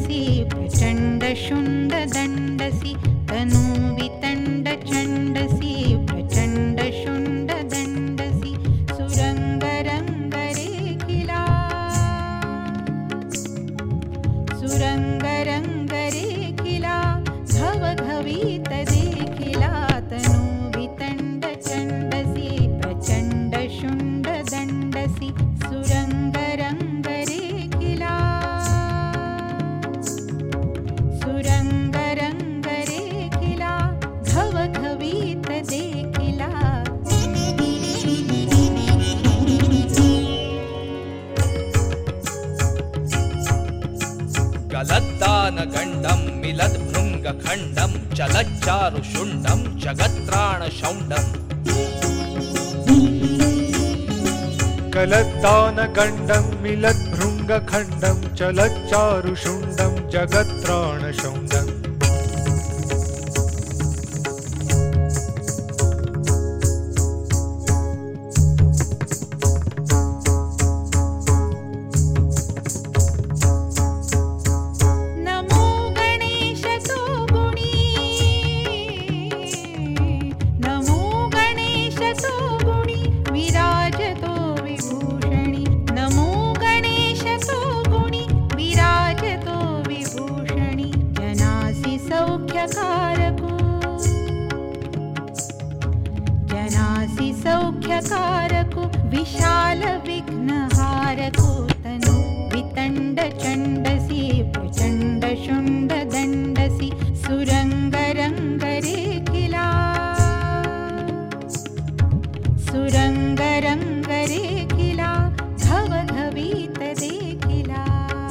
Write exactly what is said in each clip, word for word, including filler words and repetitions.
चण्डसी प्रचण्ड शुण्ड दण्डसी तनु वितण्ड चण्डसी प्रचण्ड शुण्ड दण्डसी सुरंग रंग रेखिला सुरंग रंग रेखिला घव घवीत देखिला तनु वितण्ड चण्डसी प्रचण्ड शुण्ड दण्डसी सुरंग रंग रेखिला सुरंग रंग रेखिला घव घवीत देखिला गलद्दान गण्डं मिलद्भृङ्ग खण्डं चलच्चारु शुण्डं जगत्राण शौण्डम् गलद्दान गण्डं मिलद्भृङ्ग खण्डं चलच्चारु शुण्डं जगत्राण शौण्डम् नमो गणेश तो गुणी नमो गणेश तो गुणी विराजतो विभूषणी नमो गणेश तो गुणी विराजतो विभूषणी जनासि सौख्यकारको जनासि सौख्यकारको विशाल विघ्नहारको तनु वितण्ड चण्डसी प्रचण्ड शुण्ड दण्डसी सुरंग रंग रेखिला सुरंग रंग रेखिला घव घवीत देखिला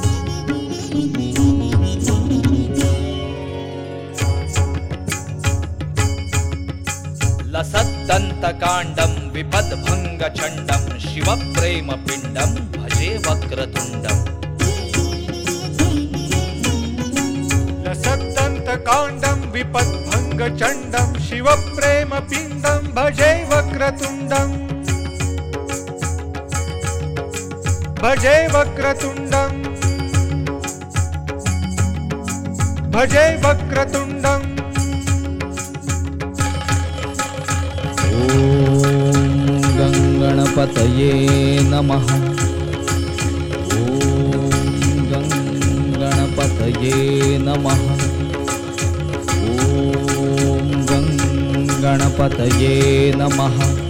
लसद्दन्तकाण्डं विपद्भङ्गचण्डं शिवप्रेमपिण्डं भजे वक्रतुण्डम् लसद्दन्तकाण्डं विपद्भङ्गचण्डं शिवप्रेमपिण्डं भजे वक्रतुण्डं भजे वक्रतुण्डं भजे वक्रतुण्डं ॐ गणपतये नमः ॐ गणपतये नमः ॐ गणपतये नमः।